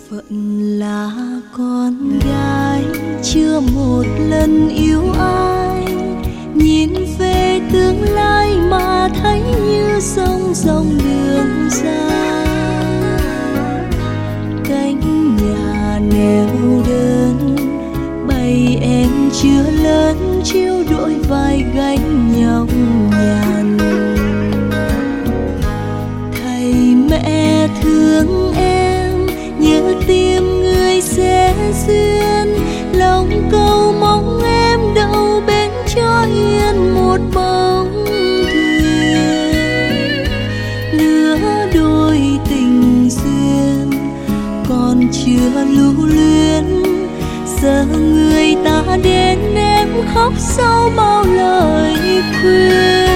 Phận là con gái chưa một lần yêu ai, nhìn về tương lai mà thấy như sông dòng đường dài. Cánh nhà neo đơn bầy em chưa lớn, chiếu đôi vai gánh nhau nhàn. Thầy mẹ thương em, nhớ tìm người sẽ duyên, lòng cầu mong em đâu bên cho yên một bóng thuyền. Lứa đôi tình duyên còn chưa lưu luyến, giờ người ta đến em khóc sau bao lời khuyên.